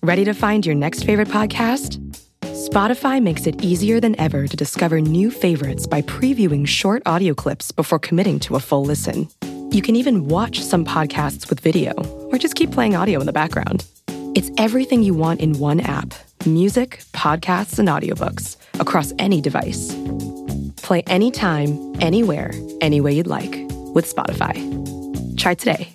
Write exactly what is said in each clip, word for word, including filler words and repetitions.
Ready to find your next favorite podcast? Spotify makes it easier than ever to discover new favorites by previewing short audio clips before committing to a full listen. You can even watch some podcasts with video, or just keep playing audio in the background. It's everything you want in one app: music, podcasts, and audiobooks across any device. Play anytime, anywhere, any way you'd like with Spotify. Try today.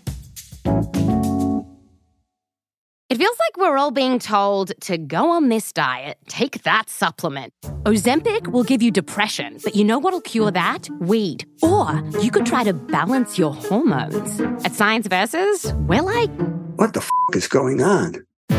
It feels like we're all being told to go on this diet, take that supplement. Ozempic will give you depression, but you know what'll cure that? Weed. Or you could try to balance your hormones. At Science Versus, we're like... What the f*** is going on?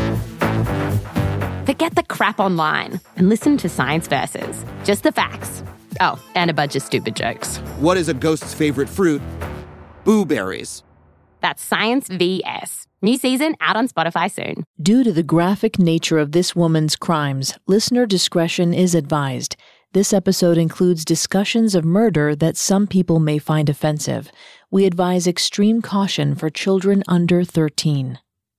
Forget the crap online and listen to Science Versus. Just the facts. Oh, and a bunch of stupid jokes. What is a ghost's favorite fruit? Blueberries. That's Science V S. New season out on Spotify soon. Due to the graphic nature of this woman's crimes, listener discretion is advised. This episode includes discussions of murder that some people may find offensive. We advise extreme caution for children under thirteen.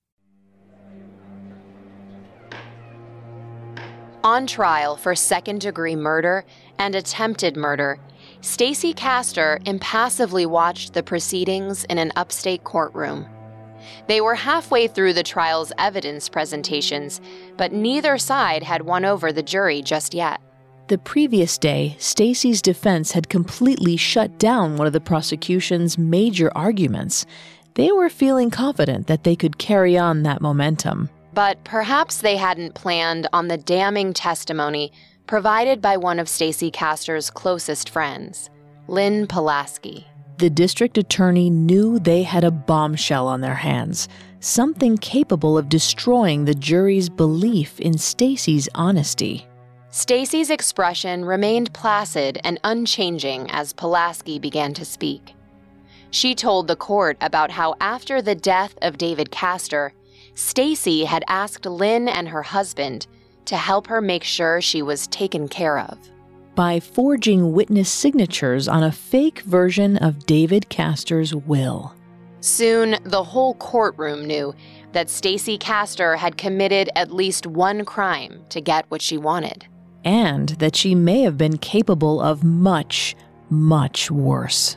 On trial for second-degree murder and attempted murder, Stacey Castor impassively watched the proceedings in an upstate courtroom. They were halfway through the trial's evidence presentations, but neither side had won over the jury just yet. The previous day, Stacey's defense had completely shut down one of the prosecution's major arguments. They were feeling confident that they could carry on that momentum. But perhaps they hadn't planned on the damning testimony provided by one of Stacey Castor's closest friends, Lynn Pulaski. The district attorney knew they had a bombshell on their hands, something capable of destroying the jury's belief in Stacey's honesty. Stacey's expression remained placid and unchanging as Pulaski began to speak. She told the court about how after the death of David Castor, Stacey had asked Lynn and her husband to help her make sure she was taken care of. By forging witness signatures on a fake version of David Castor's will. Soon, the whole courtroom knew that Stacey Castor had committed at least one crime to get what she wanted. And that she may have been capable of much, much worse.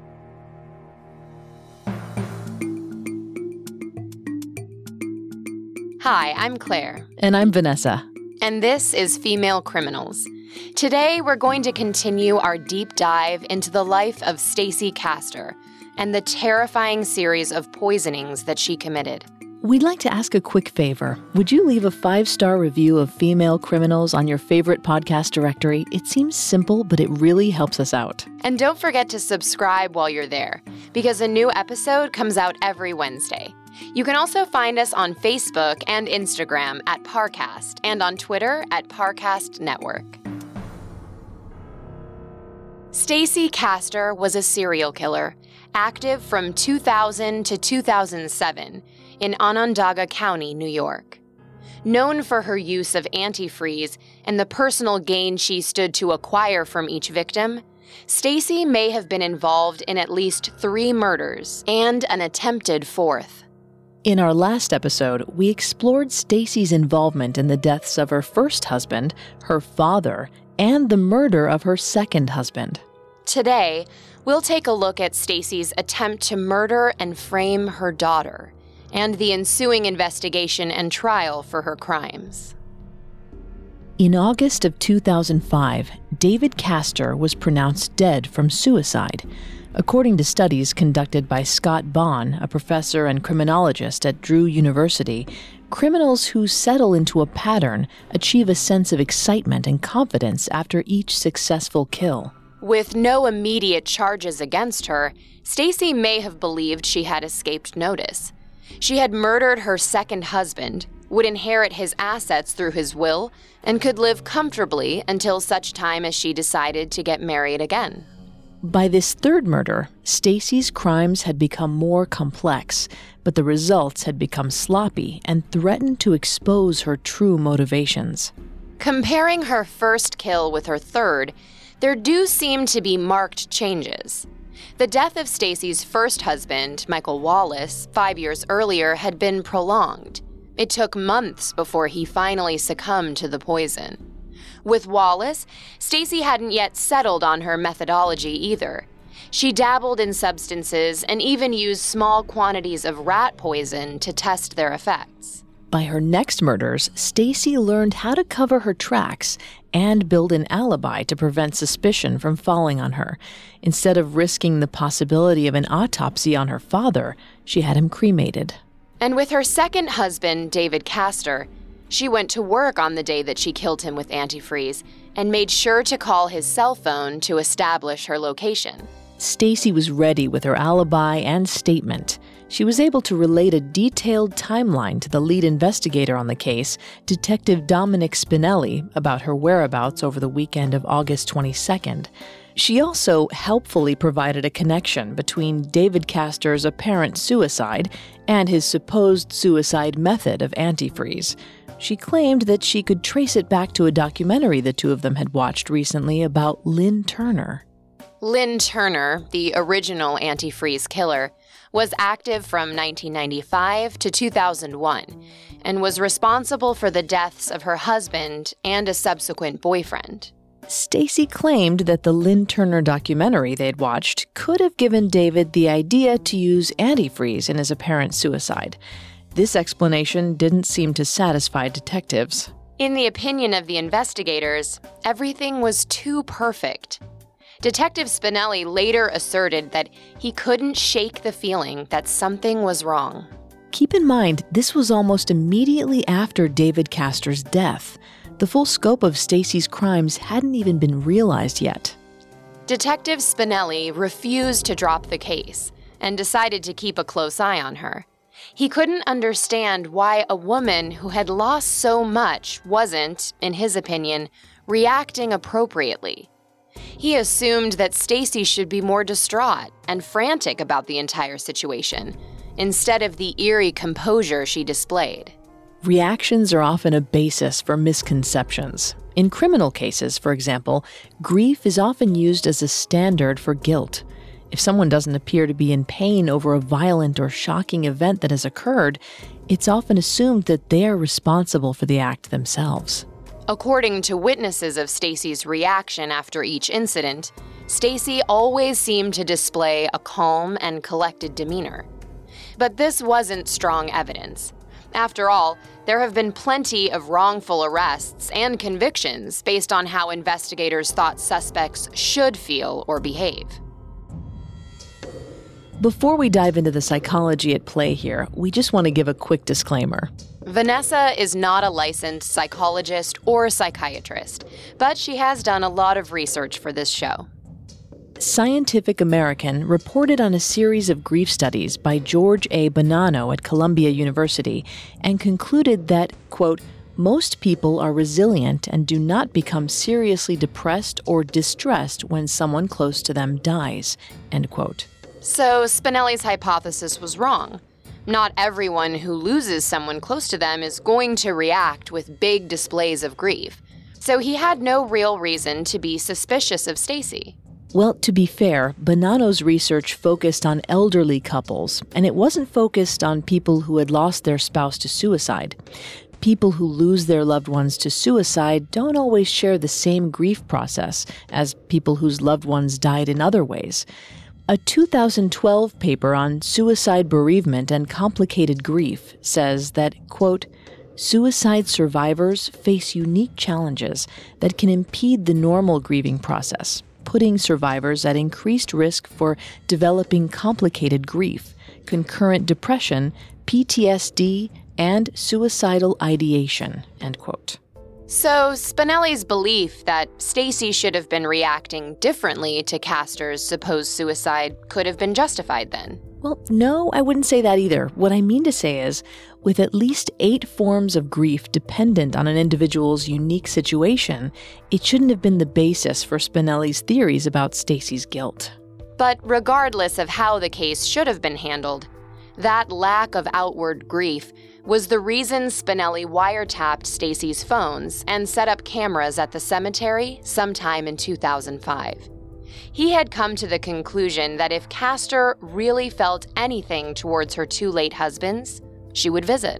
Hi, I'm Claire. And I'm Vanessa. And this is Female Criminals. Today, we're going to continue our deep dive into the life of Stacey Castor and the terrifying series of poisonings that she committed. We'd like to ask a quick favor. Would you leave a five-star review of Female Criminals on your favorite podcast directory? It seems simple, but it really helps us out. And don't forget to subscribe while you're there, because a new episode comes out every Wednesday. You can also find us on Facebook and Instagram at Parcast and on Twitter at Parcast Network. Stacey Castor was a serial killer, active from two thousand to two thousand seven in Onondaga County, New York. Known for her use of antifreeze and the personal gain she stood to acquire from each victim, Stacey may have been involved in at least three murders and an attempted fourth. In our last episode, we explored Stacey's involvement in the deaths of her first husband, her father, and the murder of her second husband. Today, we'll take a look at Stacey's attempt to murder and frame her daughter, and the ensuing investigation and trial for her crimes. In August of two thousand five, David Castor was pronounced dead from suicide. According to studies conducted by Scott Bond, a professor and criminologist at Drew University, criminals who settle into a pattern achieve a sense of excitement and confidence after each successful kill. With no immediate charges against her, Stacey may have believed she had escaped notice. She had murdered her second husband, would inherit his assets through his will, and could live comfortably until such time as she decided to get married again. By this third murder, Stacey's crimes had become more complex, but the results had become sloppy and threatened to expose her true motivations. Comparing her first kill with her third, there do seem to be marked changes. The death of Stacey's first husband, Michael Wallace, five years earlier had been prolonged, It took months before he finally succumbed to the poison. With Wallace, Stacy hadn't yet settled on her methodology either. She dabbled in substances and even used small quantities of rat poison to test their effects. By her next murders, Stacy learned how to cover her tracks and build an alibi to prevent suspicion from falling on her. Instead of risking the possibility of an autopsy on her father, she had him cremated. And with her second husband, David Castor, she went to work on the day that she killed him with antifreeze and made sure to call his cell phone to establish her location. Stacy was ready with her alibi and statement. She was able to relate a detailed timeline to the lead investigator on the case, Detective Dominic Spinelli, about her whereabouts over the weekend of August twenty-second. She also helpfully provided a connection between David Castor's apparent suicide and his supposed suicide method of antifreeze. She claimed that she could trace it back to a documentary the two of them had watched recently about Lynn Turner. Lynn Turner, the original antifreeze killer, was active from nineteen ninety-five to two thousand one and was responsible for the deaths of her husband and a subsequent boyfriend. Stacy claimed that the Lynn Turner documentary they'd watched could have given David the idea to use antifreeze in his apparent suicide. This explanation didn't seem to satisfy detectives. In the opinion of the investigators, everything was too perfect. Detective Spinelli later asserted that he couldn't shake the feeling that something was wrong. Keep in mind, this was almost immediately after David Castor's death. The full scope of Stacy's crimes hadn't even been realized yet. Detective Spinelli refused to drop the case and decided to keep a close eye on her. He couldn't understand why a woman who had lost so much wasn't, in his opinion, reacting appropriately. He assumed that Stacy should be more distraught and frantic about the entire situation, instead of the eerie composure she displayed. Reactions are often a basis for misconceptions. In criminal cases, for example, grief is often used as a standard for guilt. If someone doesn't appear to be in pain over a violent or shocking event that has occurred, it's often assumed that they are responsible for the act themselves. According to witnesses of Stacy's reaction after each incident, Stacy always seemed to display a calm and collected demeanor. But this wasn't strong evidence. After all, there have been plenty of wrongful arrests and convictions based on how investigators thought suspects should feel or behave. Before we dive into the psychology at play here, we just want to give a quick disclaimer. Vanessa is not a licensed psychologist or psychiatrist, but she has done a lot of research for this show. Scientific American reported on a series of grief studies by George A. Bonanno at Columbia University and concluded that, quote, most people are resilient and do not become seriously depressed or distressed when someone close to them dies, end quote. So Spinelli's hypothesis was wrong. Not everyone who loses someone close to them is going to react with big displays of grief. So he had no real reason to be suspicious of Stacy. Well, to be fair, Bonanno's research focused on elderly couples, and it wasn't focused on people who had lost their spouse to suicide. People who lose their loved ones to suicide don't always share the same grief process as people whose loved ones died in other ways. A two thousand twelve paper on suicide bereavement and complicated grief says that, quote, suicide survivors face unique challenges that can impede the normal grieving process, putting survivors at increased risk for developing complicated grief, concurrent depression, P T S D, and suicidal ideation, end quote. So Spinelli's belief that Stacy should have been reacting differently to Castor's supposed suicide could have been justified then? Well, no, I wouldn't say that either. What I mean to say is, with at least eight forms of grief dependent on an individual's unique situation, it shouldn't have been the basis for Spinelli's theories about Stacy's guilt. But regardless of how the case should have been handled, that lack of outward grief was the reason Spinelli wiretapped Stacy's phones and set up cameras at the cemetery sometime in two thousand five. He had come to the conclusion that if Castor really felt anything towards her two late husbands, she would visit.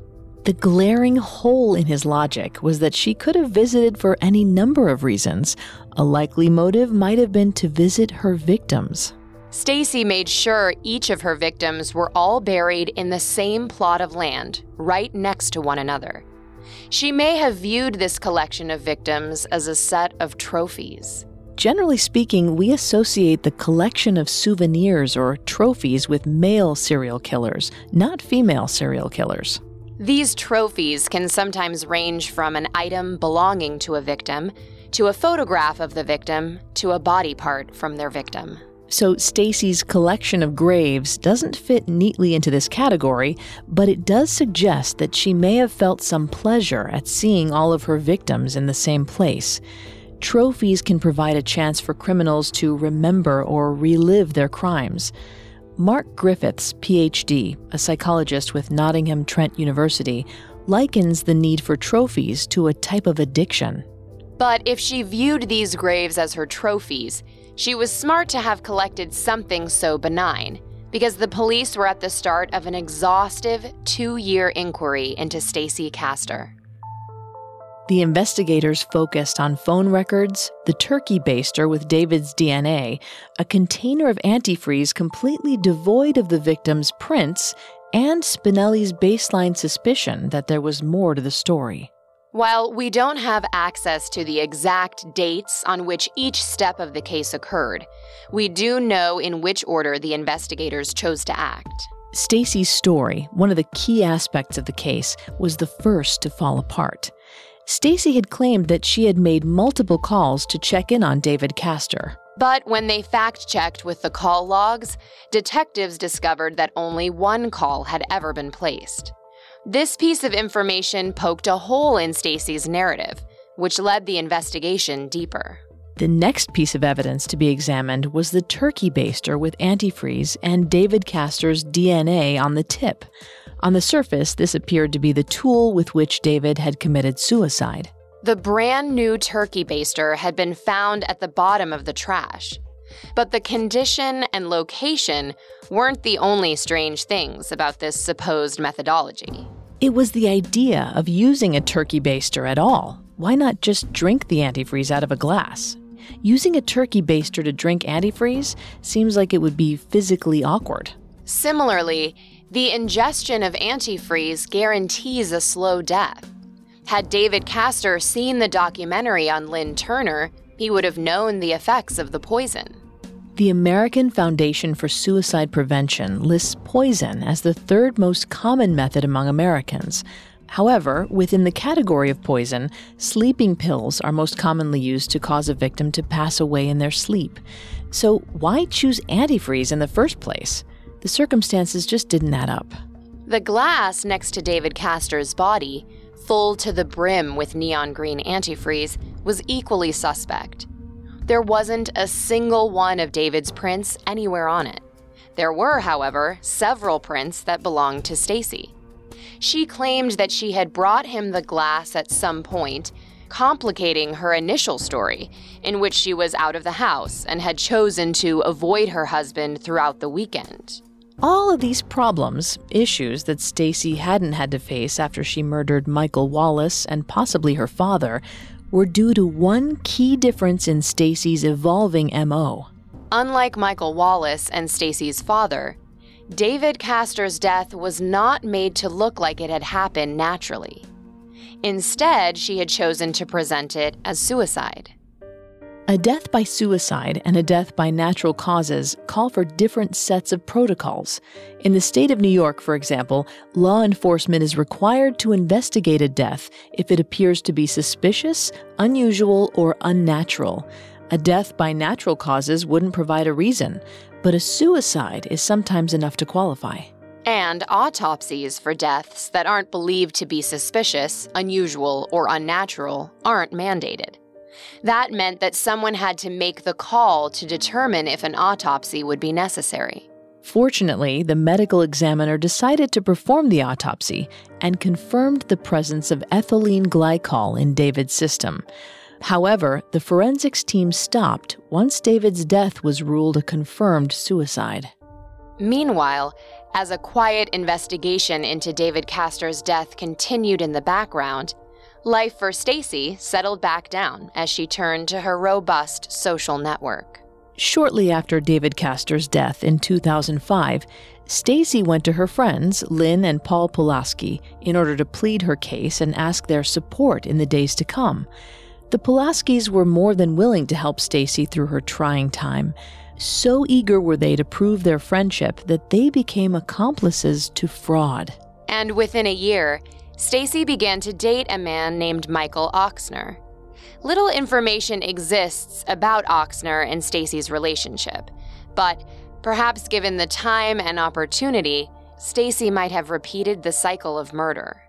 The glaring hole in his logic was that she could have visited for any number of reasons. A likely motive might have been to visit her victims. Stacy made sure each of her victims were all buried in the same plot of land, right next to one another. She may have viewed this collection of victims as a set of trophies. Generally speaking, we associate the collection of souvenirs or trophies with male serial killers, not female serial killers. These trophies can sometimes range from an item belonging to a victim, to a photograph of the victim, to a body part from their victim. So Stacy's collection of graves doesn't fit neatly into this category, but it does suggest that she may have felt some pleasure at seeing all of her victims in the same place. Trophies can provide a chance for criminals to remember or relive their crimes. Mark Griffiths, P H D, a psychologist with Nottingham Trent University, likens the need for trophies to a type of addiction. But if she viewed these graves as her trophies, she was smart to have collected something so benign, because the police were at the start of an exhaustive two-year inquiry into Stacy Castor. The investigators focused on phone records, the turkey baster with David's D N A, a container of antifreeze completely devoid of the victim's prints, and Spinelli's baseline suspicion that there was more to the story. While we don't have access to the exact dates on which each step of the case occurred, we do know in which order the investigators chose to act. Stacy's story, one of the key aspects of the case, was the first to fall apart. Stacy had claimed that she had made multiple calls to check in on David Castor. But when they fact-checked with the call logs, detectives discovered that only one call had ever been placed. This piece of information poked a hole in Stacy's narrative, which led the investigation deeper. The next piece of evidence to be examined was the turkey baster with antifreeze and David Castor's D N A on the tip. On the surface, this appeared to be the tool with which David had committed suicide. The brand new turkey baster had been found at the bottom of the trash. But the condition and location weren't the only strange things about this supposed methodology. It was the idea of using a turkey baster at all. Why not just drink the antifreeze out of a glass? Using a turkey baster to drink antifreeze seems like it would be physically awkward. Similarly, the ingestion of antifreeze guarantees a slow death. Had David Castor seen the documentary on Lynn Turner, he would have known the effects of the poison. The American Foundation for Suicide Prevention lists poison as the third most common method among Americans. However, within the category of poison, sleeping pills are most commonly used to cause a victim to pass away in their sleep. So why choose antifreeze in the first place? The circumstances just didn't add up. The glass next to David Castor's body, full to the brim with neon green antifreeze, was equally suspect. There wasn't a single one of David's prints anywhere on it. There were, however, several prints that belonged to Stacy. She claimed that she had brought him the glass at some point, complicating her initial story, in which she was out of the house and had chosen to avoid her husband throughout the weekend. All of these problems, issues that Stacy hadn't had to face after she murdered Michael Wallace and possibly her father, were due to one key difference in Stacy's evolving M O. Unlike Michael Wallace and Stacy's father, David Castor's death was not made to look like it had happened naturally. Instead, she had chosen to present it as suicide. A death by suicide and a death by natural causes call for different sets of protocols. In the state of New York, for example, law enforcement is required to investigate a death if it appears to be suspicious, unusual, or unnatural. A death by natural causes wouldn't provide a reason, but a suicide is sometimes enough to qualify. And autopsies for deaths that aren't believed to be suspicious, unusual, or unnatural aren't mandated. That meant that someone had to make the call to determine if an autopsy would be necessary. Fortunately, the medical examiner decided to perform the autopsy and confirmed the presence of ethylene glycol in David's system. However, the forensics team stopped once David's death was ruled a confirmed suicide. Meanwhile, as a quiet investigation into David Castor's death continued in the background, life for Stacy settled back down as she turned to her robust social network. Shortly after David Castor's death in two thousand five, Stacy went to her friends, Lynn and Paul Pulaski, in order to plead her case and ask their support in the days to come. The Pulaskis were more than willing to help Stacy through her trying time. So eager were they to prove their friendship that they became accomplices to fraud. And within a year, Stacy began to date a man named Michael Ochsner. Little information exists about Ochsner and Stacy's relationship, but perhaps given the time and opportunity, Stacy might have repeated the cycle of murder.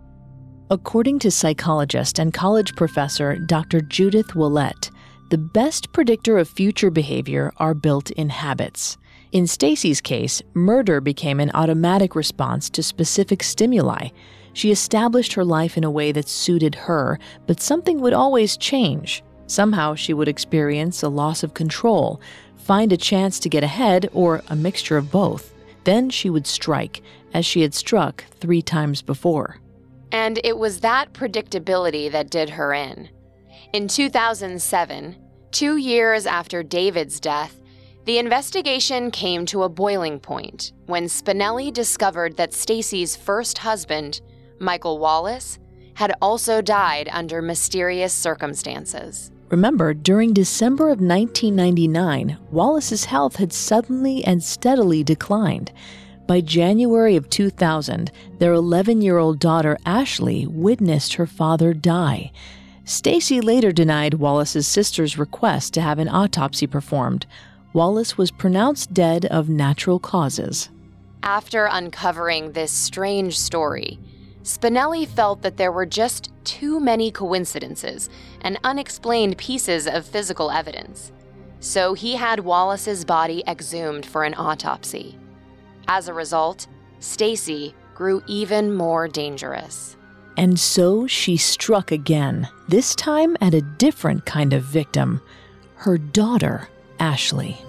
According to psychologist and college professor Doctor Judith Willett, the best predictor of future behavior are built-in habits. In Stacy's case, murder became an automatic response to specific stimuli. She established her life in a way that suited her, but something would always change. Somehow she would experience a loss of control, find a chance to get ahead, or a mixture of both. Then she would strike, as she had struck three times before. And it was that predictability that did her in. In two thousand seven, two years after David's death, the investigation came to a boiling point when Spinelli discovered that Stacy's first husband, Michael Wallace, had also died under mysterious circumstances. Remember, during December of nineteen ninety-nine, Wallace's health had suddenly and steadily declined. By January of two thousand, their eleven-year-old daughter Ashley witnessed her father die. Stacy later denied Wallace's sister's request to have an autopsy performed. Wallace was pronounced dead of natural causes. After uncovering this strange story, Spinelli felt that there were just too many coincidences and unexplained pieces of physical evidence. So he had Wallace's body exhumed for an autopsy. As a result, Stacy grew even more dangerous. And so she struck again, this time at a different kind of victim, her daughter, Ashley.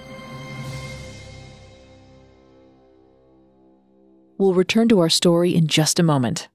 We'll return to our story in just a moment.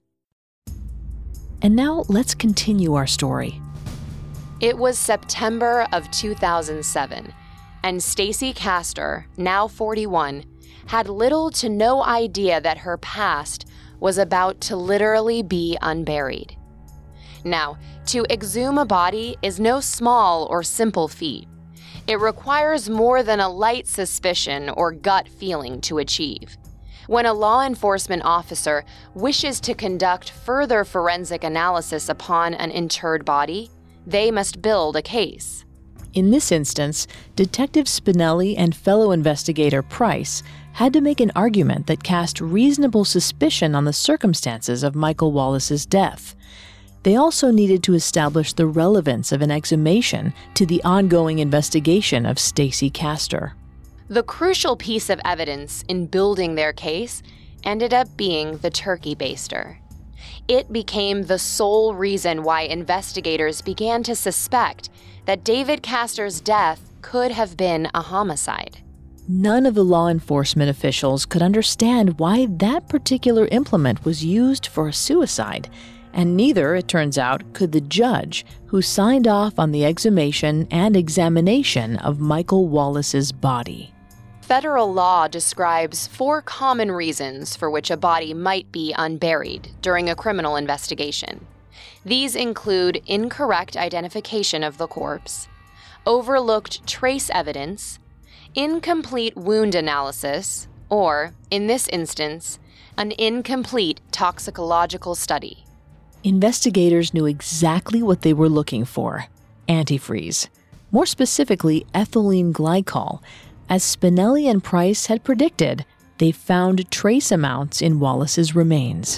And now let's continue our story. It was September of two thousand seven, and Stacy Castor, now forty-one, had little to no idea that her past was about to literally be unburied. Now, to exhume a body is no small or simple feat. It requires more than a light suspicion or gut feeling to achieve. When a law enforcement officer wishes to conduct further forensic analysis upon an interred body, they must build a case. In this instance, Detective Spinelli and fellow investigator Price had to make an argument that cast reasonable suspicion on the circumstances of Michael Wallace's death. They also needed to establish the relevance of an exhumation to the ongoing investigation of Stacy Castor. The crucial piece of evidence in building their case ended up being the turkey baster. It became the sole reason why investigators began to suspect that David Castor's death could have been a homicide. None of the law enforcement officials could understand why that particular implement was used for a suicide, and neither, it turns out, could the judge who signed off on the exhumation and examination of Michael Wallace's body. Federal law describes four common reasons for which a body might be unburied during a criminal investigation. These include incorrect identification of the corpse, overlooked trace evidence, incomplete wound analysis, or, in this instance, an incomplete toxicological study. Investigators knew exactly what they were looking for: antifreeze. More specifically, ethylene glycol. As Spinelli and Price had predicted, they found trace amounts in Wallace's remains.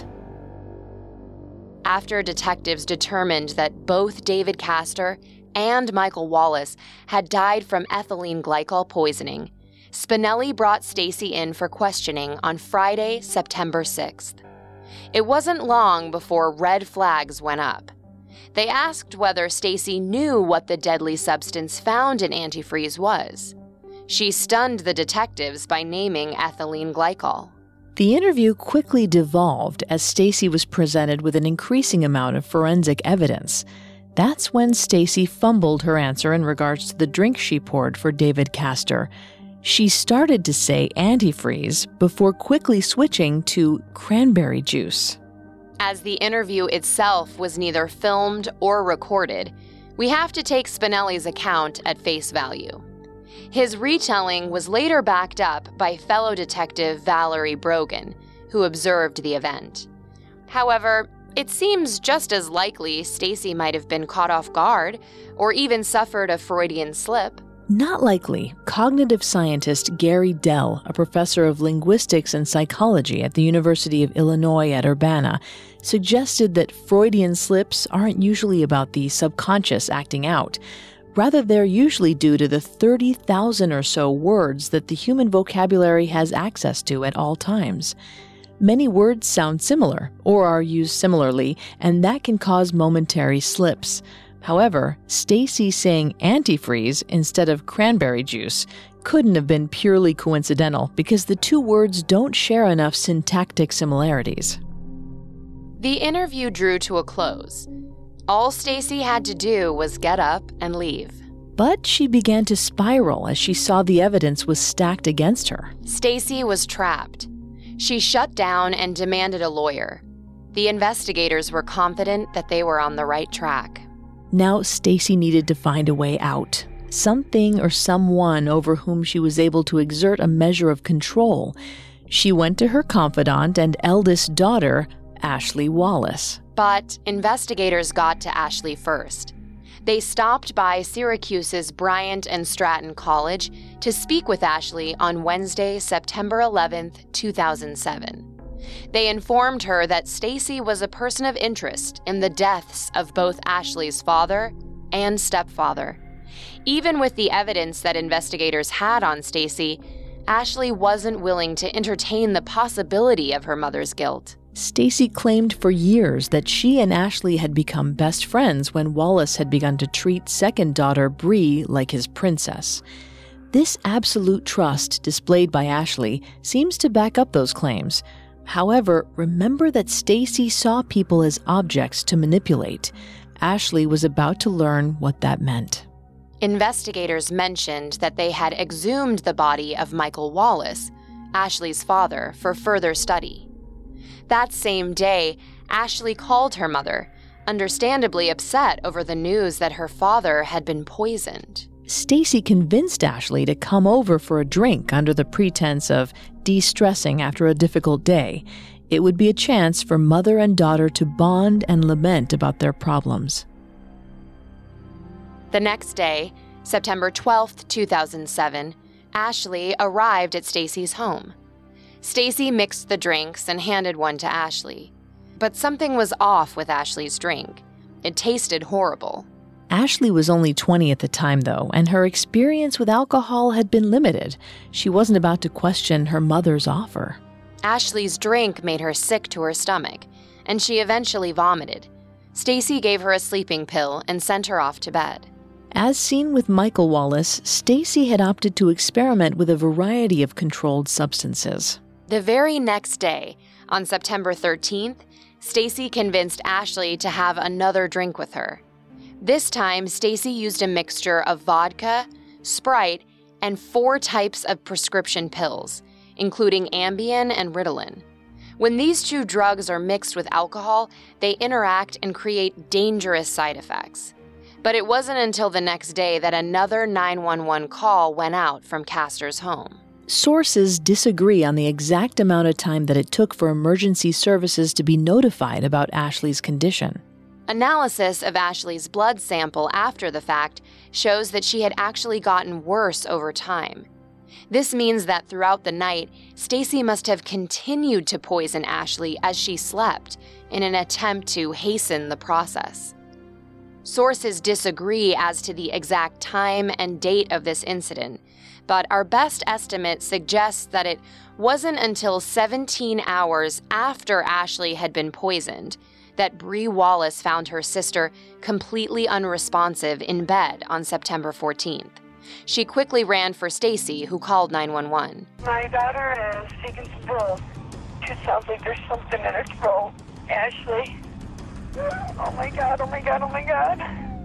After detectives determined that both David Castor and Michael Wallace had died from ethylene glycol poisoning, Spinelli brought Stacy in for questioning on Friday, September sixth. It wasn't long before red flags went up. They asked whether Stacy knew what the deadly substance found in antifreeze was. She stunned the detectives by naming ethylene glycol. The interview quickly devolved as Stacy was presented with an increasing amount of forensic evidence. That's when Stacy fumbled her answer in regards to the drink she poured for David Castor. She started to say antifreeze before quickly switching to cranberry juice. As the interview itself was neither filmed or recorded, we have to take Spinelli's account at face value. His retelling was later backed up by fellow detective Valerie Brogan, who observed the event. However, it seems just as likely Stacy might have been caught off guard or even suffered a Freudian slip. Not likely. Cognitive scientist Gary Dell, a professor of linguistics and psychology at the University of Illinois at Urbana, suggested that Freudian slips aren't usually about the subconscious acting out. Rather, they're usually due to the thirty thousand or so words that the human vocabulary has access to at all times. Many words sound similar or are used similarly, and that can cause momentary slips. However, Stacy saying antifreeze instead of cranberry juice couldn't have been purely coincidental because the two words don't share enough syntactic similarities. The interview drew to a close. All Stacy had to do was get up and leave. But she began to spiral as she saw the evidence was stacked against her. Stacy was trapped. She shut down and demanded a lawyer. The investigators were confident that they were on the right track. Now Stacy needed to find a way out. Something or someone over whom she was able to exert a measure of control. She went to her confidant and eldest daughter, Ashley Wallace. But investigators got to Ashley first. They stopped by Syracuse's Bryant and Stratton College to speak with Ashley on Wednesday, September eleventh, two thousand seven. They informed her that Stacy was a person of interest in the deaths of both Ashley's father and stepfather. Even with the evidence that investigators had on Stacy, Ashley wasn't willing to entertain the possibility of her mother's guilt. Stacy claimed for years that she and Ashley had become best friends when Wallace had begun to treat second daughter Bree like his princess. This absolute trust displayed by Ashley seems to back up those claims. However, remember that Stacy saw people as objects to manipulate. Ashley was about to learn what that meant. Investigators mentioned that they had exhumed the body of Michael Wallace, Ashley's father, for further study. That same day, Ashley called her mother, understandably upset over the news that her father had been poisoned. Stacy convinced Ashley to come over for a drink under the pretense of de-stressing after a difficult day. It would be a chance for mother and daughter to bond and lament about their problems. The next day, September twelfth, two thousand seven, Ashley arrived at Stacy's home. Stacy mixed the drinks and handed one to Ashley. But something was off with Ashley's drink. It tasted horrible. Ashley was only twenty at the time, though, and her experience with alcohol had been limited. She wasn't about to question her mother's offer. Ashley's drink made her sick to her stomach, and she eventually vomited. Stacy gave her a sleeping pill and sent her off to bed. As seen with Michael Wallace, Stacy had opted to experiment with a variety of controlled substances. The very next day, on September thirteenth, Stacy convinced Ashley to have another drink with her. This time, Stacy used a mixture of vodka, Sprite, and four types of prescription pills, including Ambien and Ritalin. When these two drugs are mixed with alcohol, they interact and create dangerous side effects. But it wasn't until the next day that another nine one one call went out from Castor's home. Sources disagree on the exact amount of time that it took for emergency services to be notified about Ashley's condition. Analysis of Ashley's blood sample after the fact shows that she had actually gotten worse over time. This means that throughout the night, Stacy must have continued to poison Ashley as she slept in an attempt to hasten the process. Sources disagree as to the exact time and date of this incident, but our best estimate suggests that it wasn't until seventeen hours after Ashley had been poisoned that Bree Wallace found her sister completely unresponsive in bed on September fourteenth, She quickly ran for Stacy, who called nine one one. My daughter is taking some pills. It sounds like there's something in her throat. Ashley. Oh my God, oh my God, oh my God.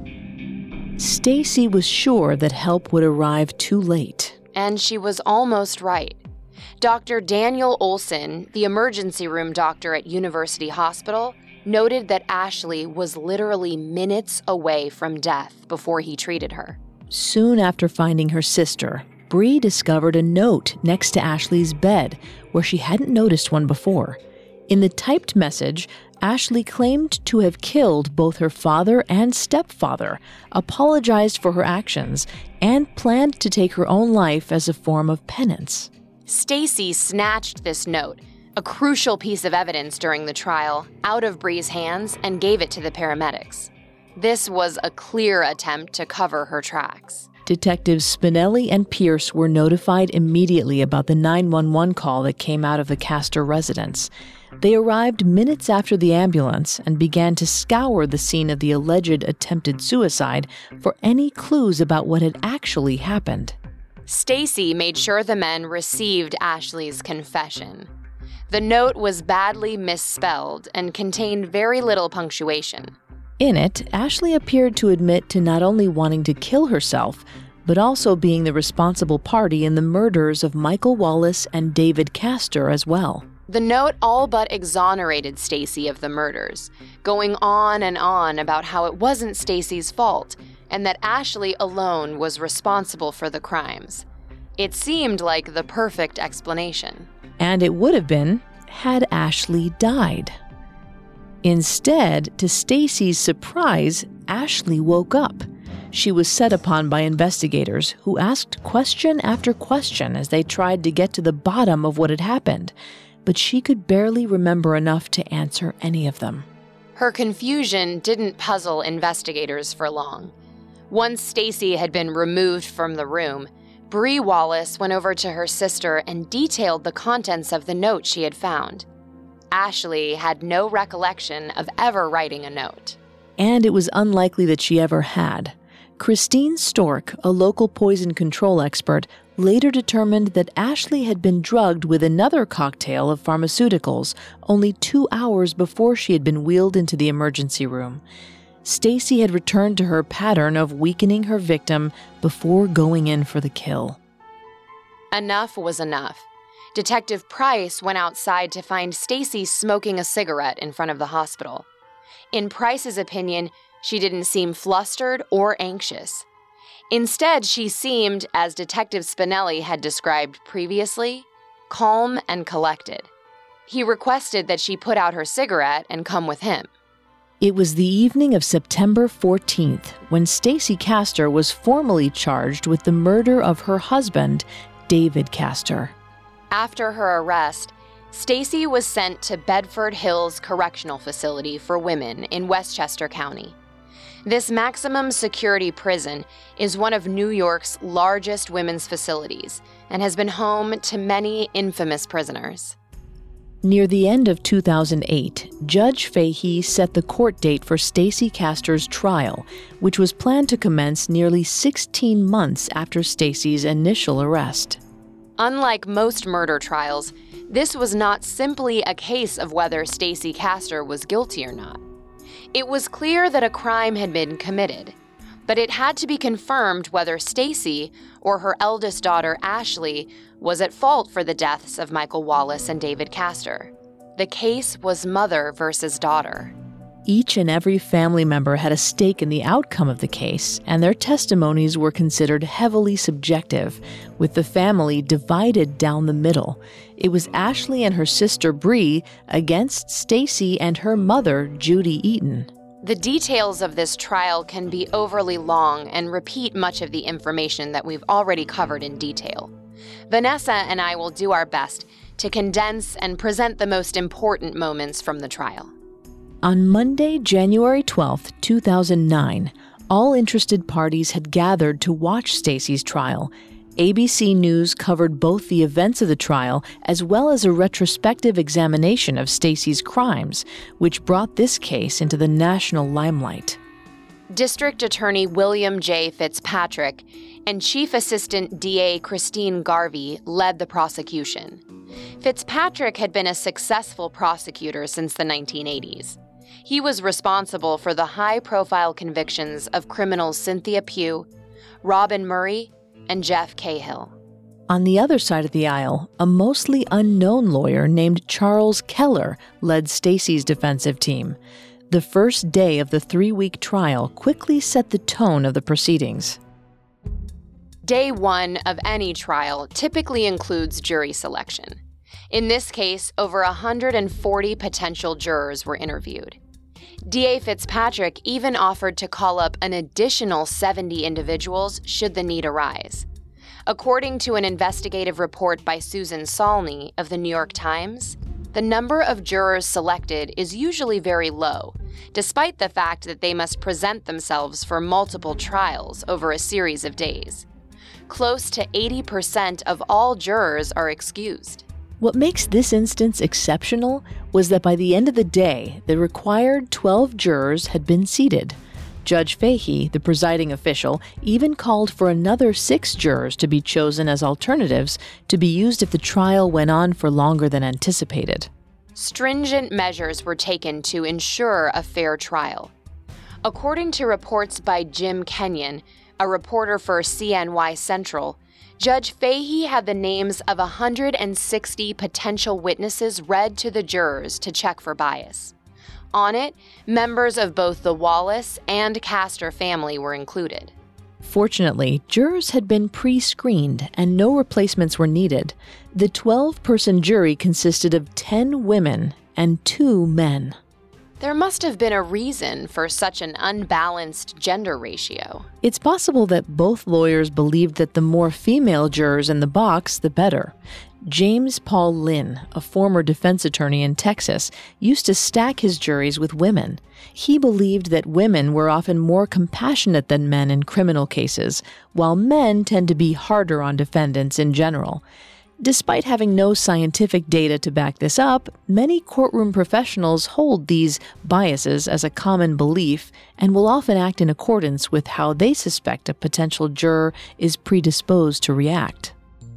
Stacy was sure that help would arrive too late. And she was almost right. Doctor Daniel Olson, the emergency room doctor at University Hospital, noted that Ashley was literally minutes away from death before he treated her. Soon after finding her sister, Bree discovered a note next to Ashley's bed where she hadn't noticed one before. In the typed message, Ashley claimed to have killed both her father and stepfather, apologized for her actions, and planned to take her own life as a form of penance. Stacy snatched this note, a crucial piece of evidence during the trial, out of Bree's hands and gave it to the paramedics. This was a clear attempt to cover her tracks. Detectives Spinelli and Pierce were notified immediately about the nine one one call that came out of the Castor residence. They arrived minutes after the ambulance and began to scour the scene of the alleged attempted suicide for any clues about what had actually happened. Stacy made sure the men received Ashley's confession. The note was badly misspelled and contained very little punctuation. In it, Ashley appeared to admit to not only wanting to kill herself, but also being the responsible party in the murders of Michael Wallace and David Castor as well. The note all but exonerated Stacy of the murders, going on and on about how it wasn't Stacy's fault and that Ashley alone was responsible for the crimes. It seemed like the perfect explanation. And it would have been had Ashley died. Instead, to Stacy's surprise, Ashley woke up. She was set upon by investigators who asked question after question as they tried to get to the bottom of what had happened, but she could barely remember enough to answer any of them. Her confusion didn't puzzle investigators for long. Once Stacy had been removed from the room, Bree Wallace went over to her sister and detailed the contents of the note she had found. Ashley had no recollection of ever writing a note. And it was unlikely that she ever had. Christine Stork, a local poison control expert, later determined that Ashley had been drugged with another cocktail of pharmaceuticals only two hours before she had been wheeled into the emergency room. Stacy had returned to her pattern of weakening her victim before going in for the kill. Enough was enough. Detective Price went outside to find Stacy smoking a cigarette in front of the hospital. In Price's opinion, she didn't seem flustered or anxious. Instead, she seemed, as Detective Spinelli had described previously, calm and collected. He requested that she put out her cigarette and come with him. It was the evening of September fourteenth when Stacy Castor was formally charged with the murder of her husband, David Castor. After her arrest, Stacy was sent to Bedford Hills Correctional Facility for Women in Westchester County. This maximum security prison is one of New York's largest women's facilities and has been home to many infamous prisoners. Near the end of two thousand eight, Judge Fahey set the court date for Stacy Castor's trial, which was planned to commence nearly sixteen months after Stacy's initial arrest. Unlike most murder trials, this was not simply a case of whether Stacy Castor was guilty or not. It was clear that a crime had been committed, but it had to be confirmed whether Stacy or her eldest daughter, Ashley, was at fault for the deaths of Michael Wallace and David Castor. The case was mother versus daughter. Each and every family member had a stake in the outcome of the case, and their testimonies were considered heavily subjective, with the family divided down the middle. It was Ashley and her sister Bree against Stacy and her mother, Judy Eaton. The details of this trial can be overly long and repeat much of the information that we've already covered in detail. Vanessa and I will do our best to condense and present the most important moments from the trial. On Monday, January twelfth, two thousand nine, all interested parties had gathered to watch Stacy's trial. A B C News covered both the events of the trial as well as a retrospective examination of Stacy's crimes, which brought this case into the national limelight. District Attorney William J. Fitzpatrick and Chief Assistant D A Christine Garvey led the prosecution. Fitzpatrick had been a successful prosecutor since the nineteen eighties. He was responsible for the high-profile convictions of criminals Cynthia Pugh, Robin Murray, and Jeff Cahill. On the other side of the aisle, a mostly unknown lawyer named Charles Keller led Stacey's defensive team. The first day of the three-week trial quickly set the tone of the proceedings. Day one of any trial typically includes jury selection. In this case, over one hundred forty potential jurors were interviewed. D A Fitzpatrick even offered to call up an additional seventy individuals should the need arise. According to an investigative report by Susan Salney of the New York Times, the number of jurors selected is usually very low, despite the fact that they must present themselves for multiple trials over a series of days. Close to eighty percent of all jurors are excused. What makes this instance exceptional was that by the end of the day, the required twelve jurors had been seated. Judge Fahey, the presiding official, even called for another six jurors to be chosen as alternatives to be used if the trial went on for longer than anticipated. Stringent measures were taken to ensure a fair trial. According to reports by Jim Kenyon, a reporter for C N Y Central, Judge Fahey had the names of one hundred sixty potential witnesses read to the jurors to check for bias. On it, members of both the Wallace and Castor family were included. Fortunately, jurors had been pre-screened and no replacements were needed. The twelve-person jury consisted of ten women and two men. There must have been a reason for such an unbalanced gender ratio. It's possible that both lawyers believed that the more female jurors in the box, the better. James Paul Lynn, a former defense attorney in Texas, used to stack his juries with women. He believed that women were often more compassionate than men in criminal cases, while men tend to be harder on defendants in general. Despite having no scientific data to back this up, many courtroom professionals hold these biases as a common belief and will often act in accordance with how they suspect a potential juror is predisposed to react.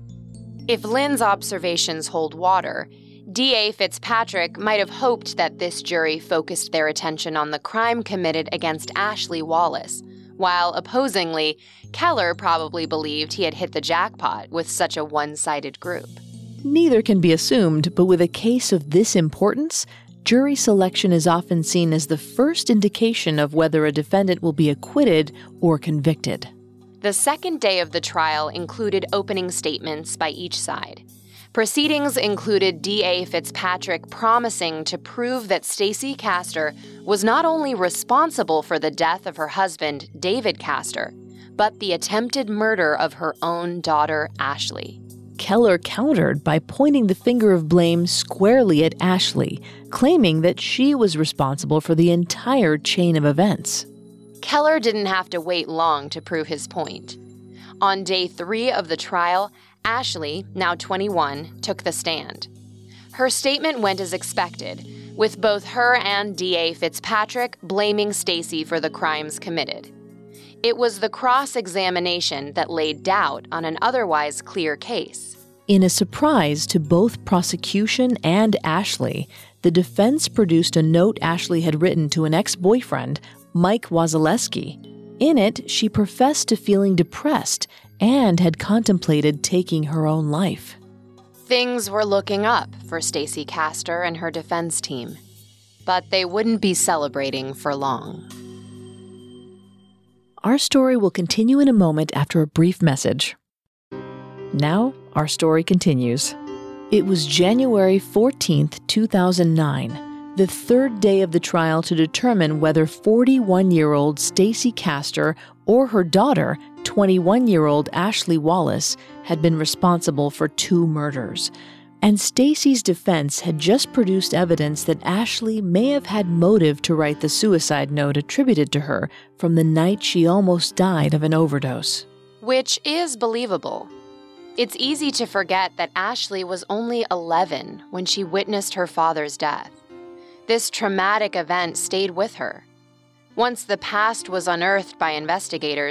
If Lynn's observations hold water, D A Fitzpatrick might have hoped that this jury focused their attention on the crime committed against Ashley Wallace, while opposingly, Keller probably believed he had hit the jackpot with such a one-sided group. Neither can be assumed, but with a case of this importance, jury selection is often seen as the first indication of whether a defendant will be acquitted or convicted. The second day of the trial included opening statements by each side. Proceedings included D A Fitzpatrick promising to prove that Stacey Castor was not only responsible for the death of her husband, David Castor, but the attempted murder of her own daughter, Ashley. Keller countered by pointing the finger of blame squarely at Ashley, claiming that she was responsible for the entire chain of events. Keller didn't have to wait long to prove his point. On day three of the trial, Ashley, now twenty-one, took the stand. Her statement went as expected, with both her and D A Fitzpatrick blaming Stacey for the crimes committed. It was the cross-examination that laid doubt on an otherwise clear case. In a surprise to both prosecution and Ashley, the defense produced a note Ashley had written to an ex-boyfriend, Mike Wasilewski. In it, she professed to feeling depressed and had contemplated taking her own life. Things were looking up for Stacey Castor and her defense team, but they wouldn't be celebrating for long. Our story will continue in a moment after a brief message. Now, our story continues. It was January fourteenth, two thousand nine. The third day of the trial to determine whether forty-one-year-old Stacey Castor or her daughter, twenty-one-year-old Ashley Wallace, had been responsible for two murders. And Stacey's defense had just produced evidence that Ashley may have had motive to write the suicide note attributed to her from the night she almost died of an overdose. Which is believable. It's easy to forget that Ashley was only eleven when she witnessed her father's death. This traumatic event stayed with her. Once the past was unearthed by investigators,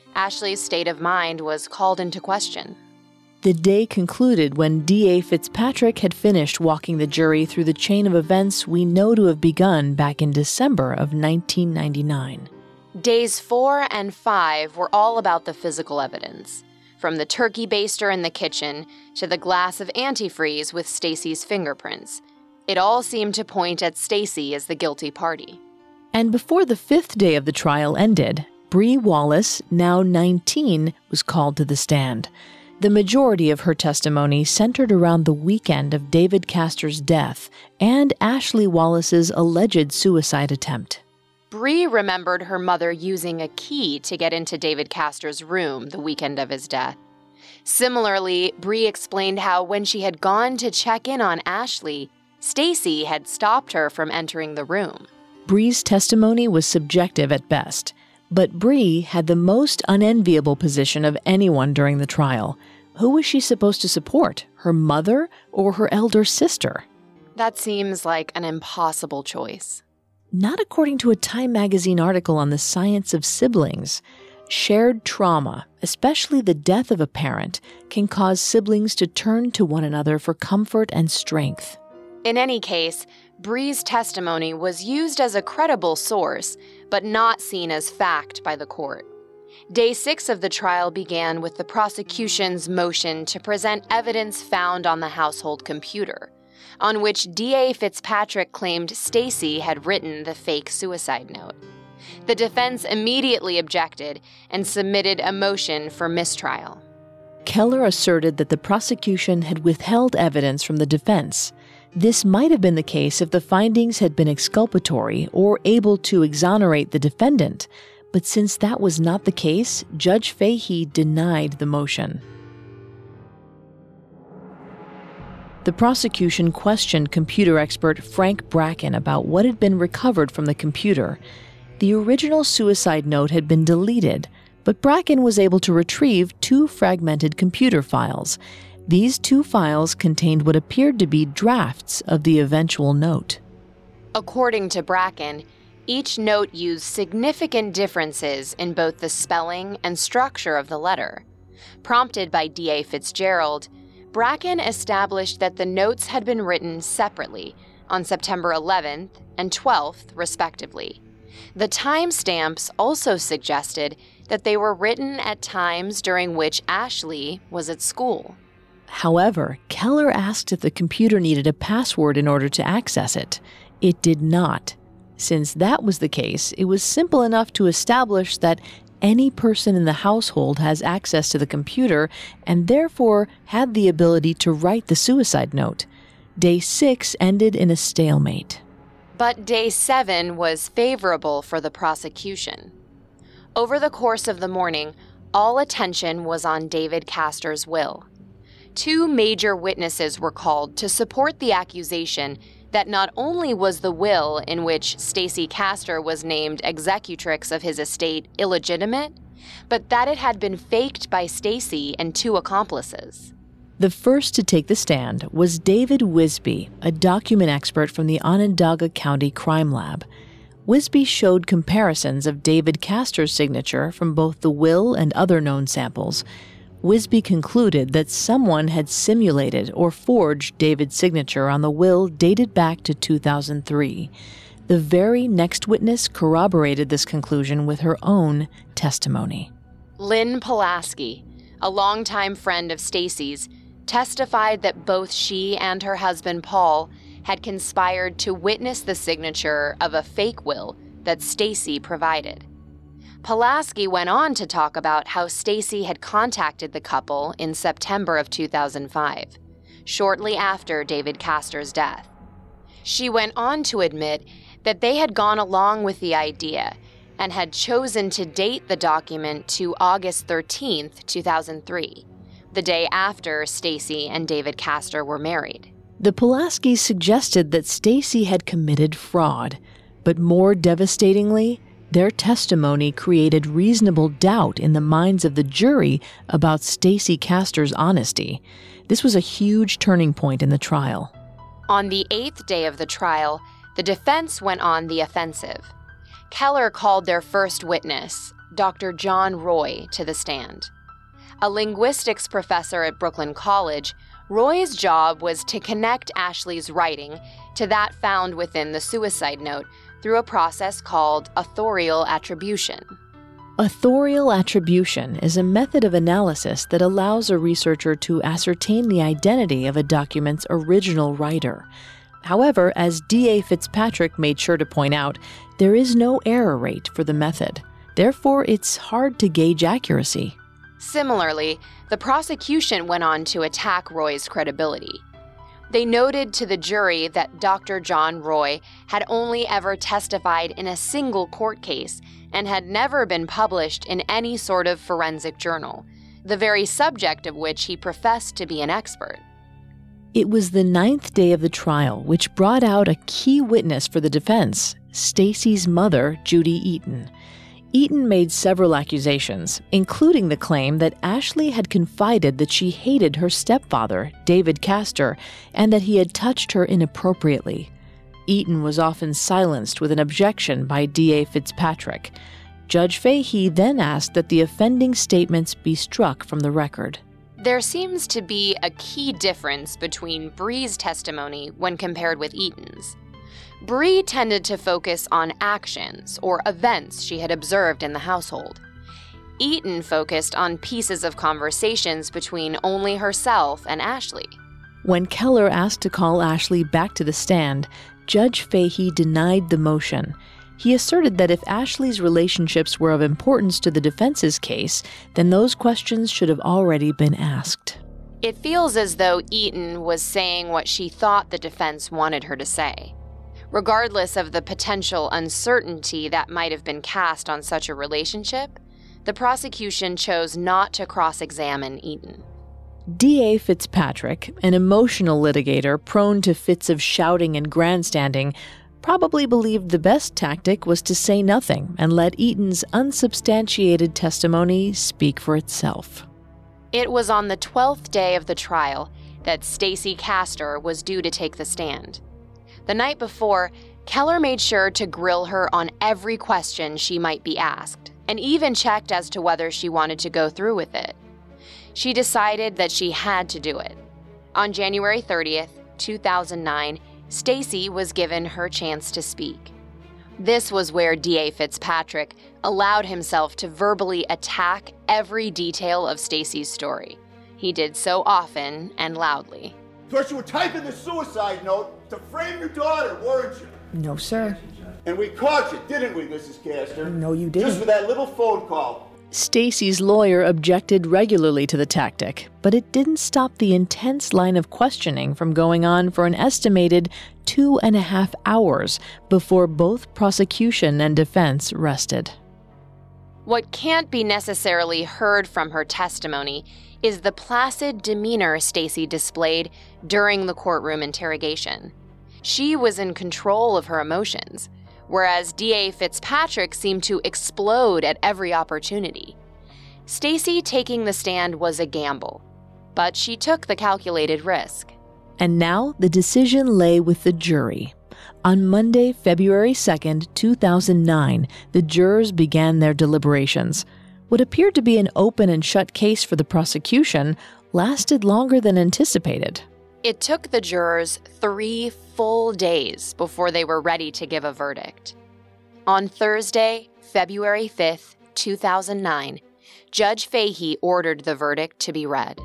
Ashley's state of mind was called into question. The day concluded when D A Fitzpatrick had finished walking the jury through the chain of events we know to have begun back in December of nineteen ninety-nine. Days four and five were all about the physical evidence, from the turkey baster in the kitchen to the glass of antifreeze with Stacy's fingerprints. It all seemed to point at Stacy as the guilty party. And before the fifth day of the trial ended, Bree Wallace, now nineteen, was called to the stand. The majority of her testimony centered around the weekend of David Castor's death and Ashley Wallace's alleged suicide attempt. Bree remembered her mother using a key to get into David Castor's room the weekend of his death. Similarly, Bree explained how when she had gone to check in on Ashley, Stacy had stopped her from entering the room. Bree's testimony was subjective at best, but Bree had the most unenviable position of anyone during the trial. Who was she supposed to support, her mother or her elder sister? That seems like an impossible choice. Not according to a Time magazine article on the science of siblings. Shared trauma, especially the death of a parent, can cause siblings to turn to one another for comfort and strength. In any case, Bree's testimony was used as a credible source, but not seen as fact by the court. Day six of the trial began with the prosecution's motion to present evidence found on the household computer, on which D A Fitzpatrick claimed Stacy had written the fake suicide note. The defense immediately objected and submitted a motion for mistrial. Keller asserted that the prosecution had withheld evidence from the defense. This might have been the case if the findings had been exculpatory or able to exonerate the defendant, but since that was not the case, Judge Fahey denied the motion. The prosecution questioned computer expert Frank Bracken about what had been recovered from the computer. The original suicide note had been deleted, but Bracken was able to retrieve two fragmented computer files. These two files contained what appeared to be drafts of the eventual note. According to Bracken, each note used significant differences in both the spelling and structure of the letter. Prompted by D A Fitzgerald, Bracken established that the notes had been written separately on September eleventh and twelfth, respectively. The timestamps also suggested that they were written at times during which Ashley was at school. However, Keller asked if the computer needed a password in order to access it. It did not. Since that was the case, it was simple enough to establish that any person in the household has access to the computer and therefore had the ability to write the suicide note. Day six ended in a stalemate. But day seven was favorable for the prosecution. Over the course of the morning, all attention was on David Castor's will. Two major witnesses were called to support the accusation that not only was the will in which Stacy Castor was named executrix of his estate illegitimate, but that it had been faked by Stacy and two accomplices. The first to take the stand was David Wisby, a document expert from the Onondaga County Crime Lab. Wisby showed comparisons of David Castor's signature from both the will and other known samples. Wisby concluded that someone had simulated or forged David's signature on the will dated back to two thousand three. The very next witness corroborated this conclusion with her own testimony. Lynn Pulaski, a longtime friend of Stacy's, testified that both she and her husband Paul had conspired to witness the signature of a fake will that Stacy provided. Pulaski went on to talk about how Stacy had contacted the couple in September of two thousand five, shortly after David Castor's death. She went on to admit that they had gone along with the idea and had chosen to date the document to August thirteenth, two thousand three, the day after Stacy and David Castor were married. The Pulaskis suggested that Stacy had committed fraud, but more devastatingly, their testimony created reasonable doubt in the minds of the jury about Stacy Castor's honesty. This was a huge turning point in the trial. On the eighth day of the trial, the defense went on the offensive. Keller called their first witness, Doctor John Roy to the stand. A linguistics professor at Brooklyn College, Roy's job was to connect Ashley's writing to that found within the suicide note through a process called authorial attribution. Authorial attribution is a method of analysis that allows a researcher to ascertain the identity of a document's original writer. However, as D A Fitzpatrick made sure to point out, there is no error rate for the method. Therefore, it's hard to gauge accuracy. Similarly, the prosecution went on to attack Roy's credibility. They noted to the jury that Doctor John Roy had only ever testified in a single court case and had never been published in any sort of forensic journal, the very subject of which he professed to be an expert. It was the ninth day of the trial, which brought out a key witness for the defense, Stacy's mother, Judy Eaton. Eaton made several accusations, including the claim that Ashley had confided that she hated her stepfather, David Castor, and that he had touched her inappropriately. Eaton was often silenced with an objection by D A Fitzpatrick. Judge Fahey then asked that the offending statements be struck from the record. There seems to be a key difference between Bree's testimony when compared with Eaton's. Bree tended to focus on actions or events she had observed in the household. Eaton focused on pieces of conversations between only herself and Ashley. When Keller asked to call Ashley back to the stand, Judge Fahey denied the motion. He asserted that if Ashley's relationships were of importance to the defense's case, then those questions should have already been asked. It feels as though Eaton was saying what she thought the defense wanted her to say. Regardless of the potential uncertainty that might have been cast on such a relationship, the prosecution chose not to cross-examine Eaton. D A Fitzpatrick, an emotional litigator prone to fits of shouting and grandstanding, probably believed the best tactic was to say nothing and let Eaton's unsubstantiated testimony speak for itself. It was on the twelfth day of the trial that Stacy Castor was due to take the stand. The night before, Keller made sure to grill her on every question she might be asked, and even checked as to whether she wanted to go through with it. She decided that she had to do it. On January thirtieth, two thousand nine, Stacy was given her chance to speak. This was where D A Fitzpatrick allowed himself to verbally attack every detail of Stacy's story. He did so often and loudly. Because you were typing the suicide note to frame your daughter, weren't you? No, sir. And we caught you, didn't we, Missus Castor? No, you didn't. Just for that little phone call. Stacy's lawyer objected regularly to the tactic, but it didn't stop the intense line of questioning from going on for an estimated two and a half hours before both prosecution and defense rested. What can't be necessarily heard from her testimony is the placid demeanor Stacy displayed during the courtroom interrogation. She was in control of her emotions, whereas D A Fitzpatrick seemed to explode at every opportunity. Stacy taking the stand was a gamble, but she took the calculated risk. And now the decision lay with the jury. On Monday, February second, two thousand nine, the jurors began their deliberations. What appeared to be an open and shut case for the prosecution lasted longer than anticipated. It took the jurors three full days before they were ready to give a verdict. On Thursday, February fifth, two thousand nine, Judge Fahey ordered the verdict to be read.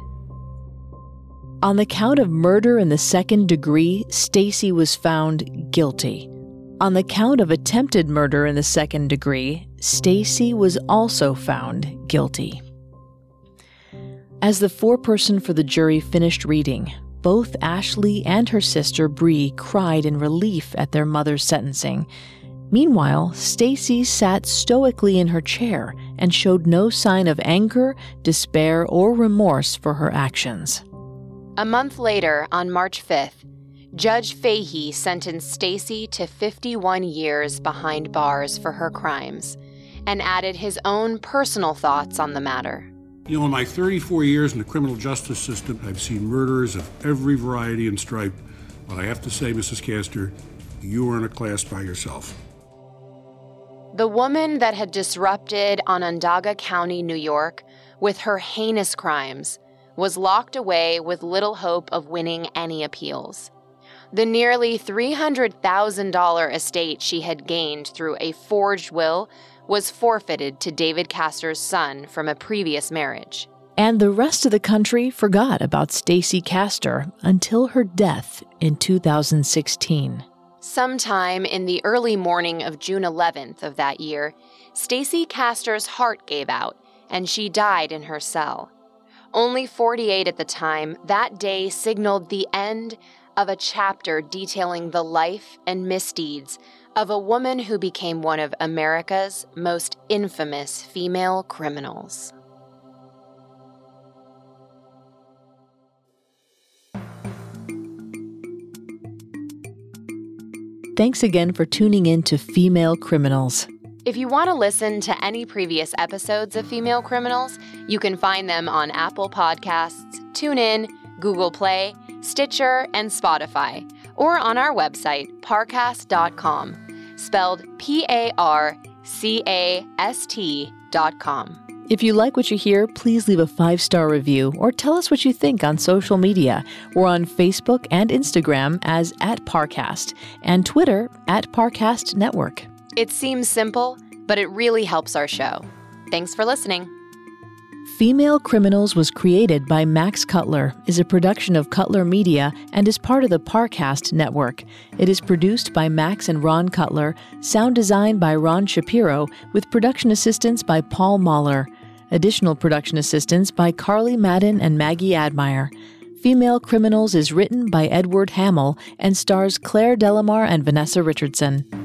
On the count of murder in the second degree, Stacy was found guilty. On the count of attempted murder in the second degree, Stacy was also found guilty. As the foreperson for the jury finished reading, both Ashley and her sister Bree cried in relief at their mother's sentencing. Meanwhile, Stacy sat stoically in her chair and showed no sign of anger, despair, or remorse for her actions. A month later, on March fifth, Judge Fahey sentenced Stacy to fifty-one years behind bars for her crimes and added his own personal thoughts on the matter. You know, in my thirty-four years in the criminal justice system, I've seen murderers of every variety and stripe. But I have to say, Missus Castor, you are in a class by yourself. The woman that had disrupted Onondaga County, New York, with her heinous crimes, was locked away with little hope of winning any appeals. The nearly three hundred thousand dollars estate she had gained through a forged will was forfeited to David Castor's son from a previous marriage. And the rest of the country forgot about Stacey Castor until her death in two thousand sixteen. Sometime in the early morning of June eleventh of that year, Stacey Castor's heart gave out, and she died in her cell. Only forty-eight at the time, that day signaled the end of a chapter detailing the life and misdeeds of a woman who became one of America's most infamous female criminals. Thanks again for tuning in to Female Criminals. If you want to listen to any previous episodes of Female Criminals, you can find them on Apple Podcasts, TuneIn, Google Play, Stitcher, and Spotify, or on our website, parcast dot com, spelled P A R C A S T dot com. If you like what you hear, please leave a five-star review or tell us what you think on social media. We're on Facebook and Instagram as at Parcast and Twitter at Parcast Network. It seems simple, but it really helps our show. Thanks for listening. Female Criminals was created by Max Cutler, is a production of Cutler Media, and is part of the Parcast Network. It is produced by Max and Ron Cutler, sound design by Ron Shapiro, with production assistance by Paul Mahler. Additional production assistance by Carly Madden and Maggie Admire. Female Criminals is written by Edward Hamill and stars Claire Delamar and Vanessa Richardson.